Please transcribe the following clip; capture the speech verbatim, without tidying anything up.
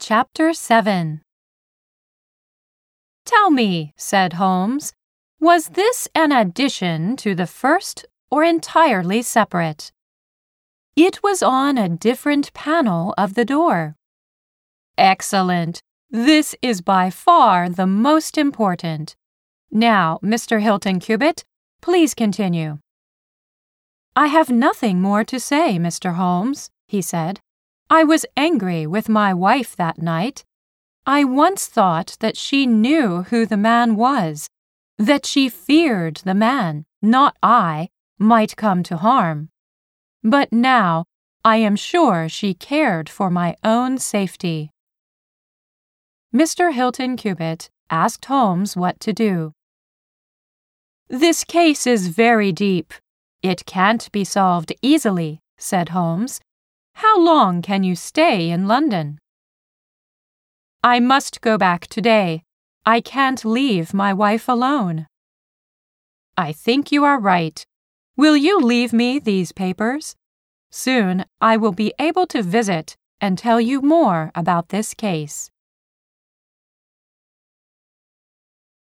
Chapter seven. "Tell me," said Holmes, "was this an addition to the first or entirely separate?" "It was on a different panel of the door." "Excellent. This is by far the most important. Now, Mister Hilton Cubitt, please continue." "I have nothing more to say, Mister Holmes," he said. "I was angry with my wife that night. I once thought that she knew who the man was, that she feared the man, not I, might come to harm. But now I am sure she cared for my own safety." Mister Hilton Cubitt asked Holmes what to do. "This case is very deep. It can't be solved easily," said Holmes. "How long can you stay in London?" "I must go back today. I can't leave my wife alone." "I think you are right. Will you leave me these papers? Soon I will be able to visit and tell you more about this case."